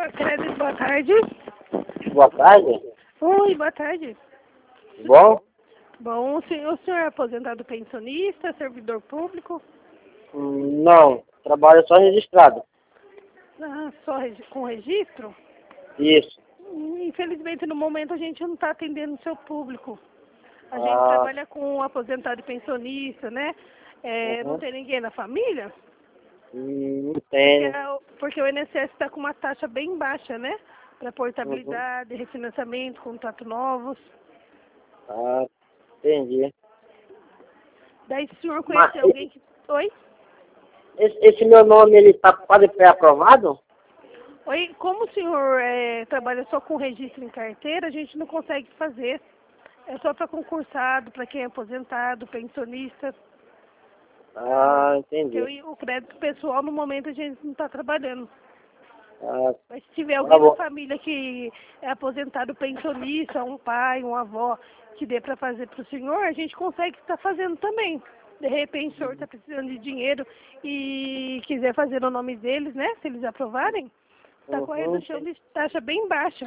Crédito, boa tarde. Boa tarde. Oi, boa tarde. Bom? Bom, o senhor é aposentado pensionista, servidor público? Não, trabalho só registrado. Ah, só com registro? Isso. Infelizmente, no momento, a gente não está atendendo o seu público. A gente Ah, trabalha com aposentado e pensionista, né? Não tem ninguém na família? não Porque, tenho. porque o INSS está com uma taxa bem baixa, né? Para portabilidade, refinanciamento, contrato novos. Ah, entendi. Daí, se o senhor Mas conhecer alguém que... Oi? esse meu nome, ele tá quase pré-aprovado? Oi, como o senhor trabalha só com registro em carteira, a gente não consegue fazer. É só para concursado, para quem é aposentado, pensionista. Ah, Porque entendi. o crédito pessoal, no momento, a gente não está trabalhando. Ah, Mas se tiver tá alguém na bom. família que é aposentado pensionista, um pai, uma avó, que dê para fazer para o senhor, a gente consegue estar fazendo também. De repente o senhor está precisando de dinheiro e quiser fazer no nome deles, né? Se eles aprovarem, está com a redução de taxa bem baixa.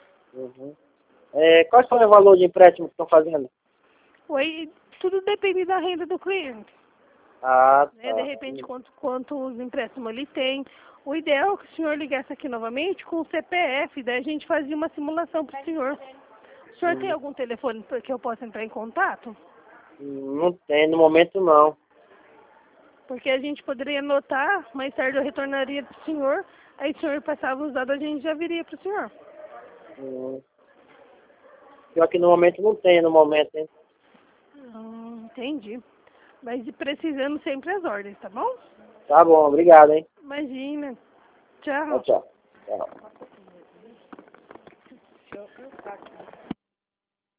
Qual foi o valor de empréstimo que estão fazendo? Oi, tudo depende da renda do cliente. Ah, Né? De tá. repente, quantos empréstimos ele tem. O ideal é que o senhor ligasse aqui novamente com o CPF, daí a gente fazia uma simulação para o senhor. O senhor tem algum telefone que eu possa entrar em contato? Não tem, no momento não. Porque a gente poderia anotar, mais tarde eu retornaria para o senhor, aí o senhor passava os dados, a gente já viria para o senhor. Pior que no momento não tem, no momento, hein? Entendi. Mas precisando sempre as ordens, tá bom? Tá bom, obrigado, hein? Imagina. Tchau, Tchau. tchau. Tchau.